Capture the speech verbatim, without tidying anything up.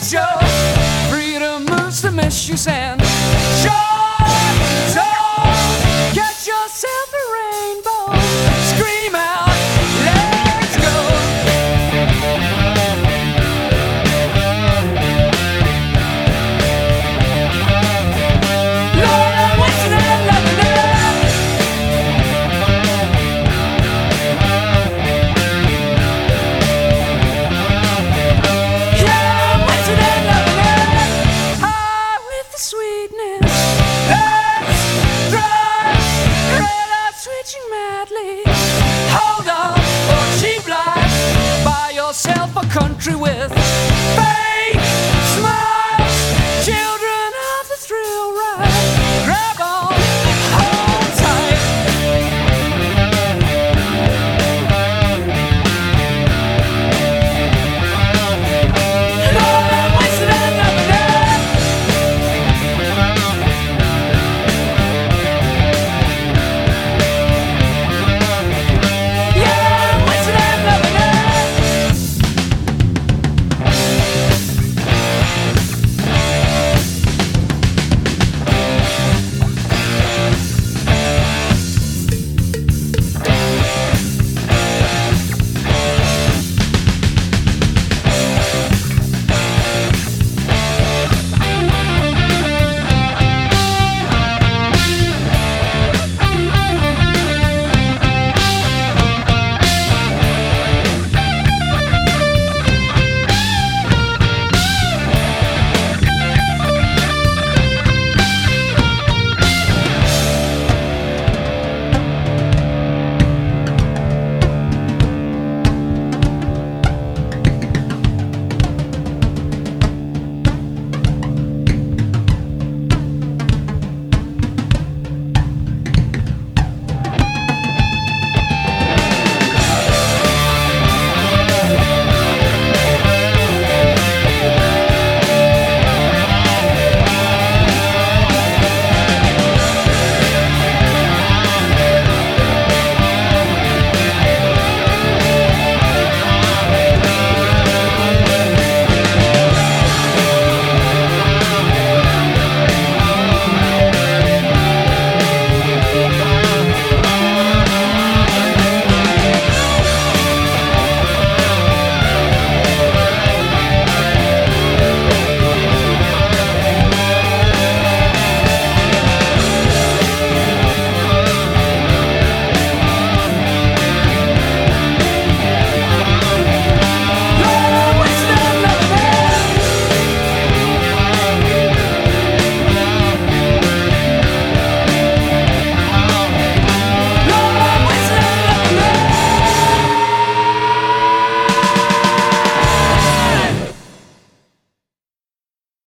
show. Freedom moves to misuse and joy. So get yourself a rainbow. Scream out, let's go. Lord, I'm waiting and loving it. Yeah, I'm waiting and loving it. High with the sweetness. Let's drive. Red eyes switching madly. Hold on for cheap life. Buy yourself a country with fame.